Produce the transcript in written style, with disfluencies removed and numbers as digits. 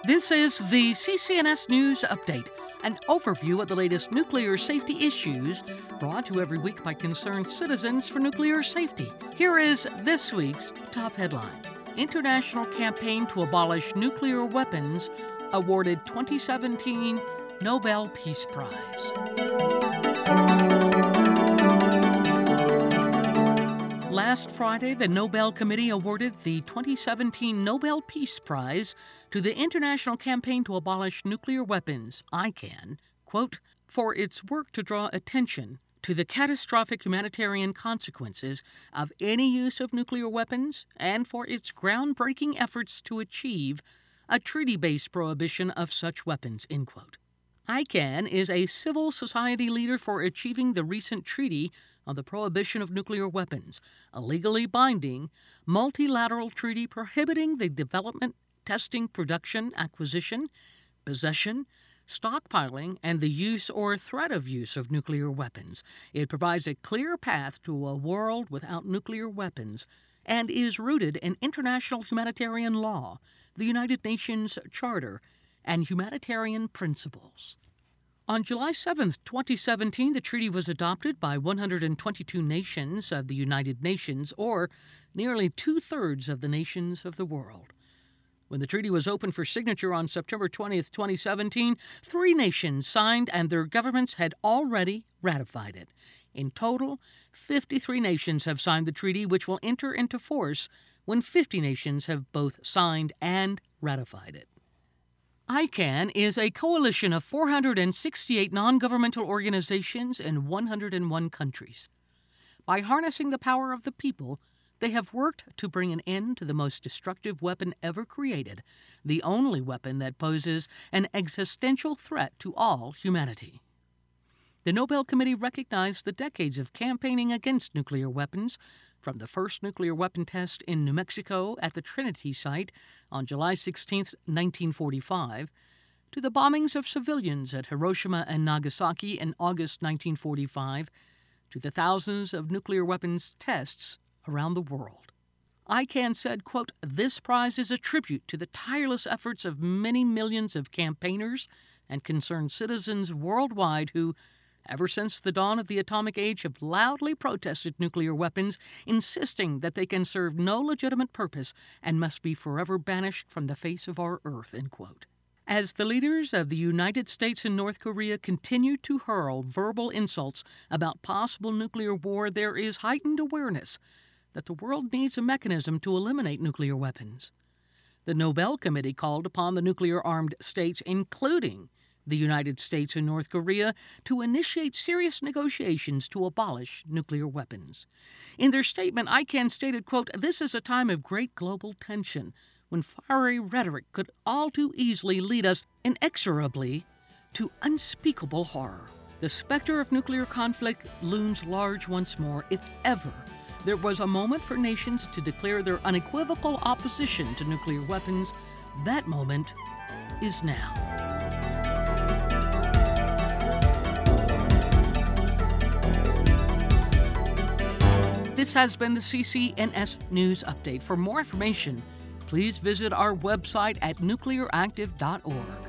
This is the CCNS News Update, an overview of the latest nuclear safety issues brought to you every week by concerned citizens for nuclear safety. Here is this week's top headline. International Campaign to Abolish Nuclear Weapons awarded 2017 Nobel Peace Prize. Last Friday, the Nobel Committee awarded the 2017 Nobel Peace Prize to the International Campaign to Abolish Nuclear Weapons, ICAN, quote, for its work to draw attention to the catastrophic humanitarian consequences of any use of nuclear weapons and for its groundbreaking efforts to achieve a treaty-based prohibition of such weapons, end quote. ICAN is a civil society leader for achieving the recent treaty on the prohibition of nuclear weapons, a legally binding, multilateral treaty prohibiting the development, testing, production, acquisition, possession, stockpiling, and the use or threat of use of nuclear weapons. It provides a clear path to a world without nuclear weapons and is rooted in international humanitarian law, the United Nations Charter, and humanitarian principles. On July 7, 2017, the treaty was adopted by 122 nations of the United Nations, or nearly two-thirds of the nations of the world. When the treaty was opened for signature on September 20, 2017, 3 nations signed and their governments had already ratified it. In total, 53 nations have signed the treaty, which will enter into force when 50 nations have both signed and ratified it. ICAN is a coalition of 468 non-governmental organizations in 101 countries. By harnessing the power of the people, they have worked to bring an end to the most destructive weapon ever created, the only weapon that poses an existential threat to all humanity. The Nobel Committee recognized the decades of campaigning against nuclear weapons, from the first nuclear weapon test in New Mexico at the Trinity site on July 16, 1945, to the bombings of civilians at Hiroshima and Nagasaki in August 1945, to the thousands of nuclear weapons tests around the world. ICAN said, quote, this prize is a tribute to the tireless efforts of many millions of campaigners and concerned citizens worldwide who, ever since the dawn of the atomic age, have loudly protested nuclear weapons, insisting that they can serve no legitimate purpose and must be forever banished from the face of our earth, end quote. As the leaders of the United States and North Korea continue to hurl verbal insults about possible nuclear war, there is heightened awareness that the world needs a mechanism to eliminate nuclear weapons. The Nobel Committee called upon the nuclear-armed states, including the United States and North Korea, to initiate serious negotiations to abolish nuclear weapons. In their statement, ICAN stated, quote, this is a time of great global tension, when fiery rhetoric could all too easily lead us inexorably to unspeakable horror. The specter of nuclear conflict looms large once more. If ever there was a moment for nations to declare their unequivocal opposition to nuclear weapons, that moment is now. This has been the CCNS News Update. For more information, please visit our website at nuclearactive.org.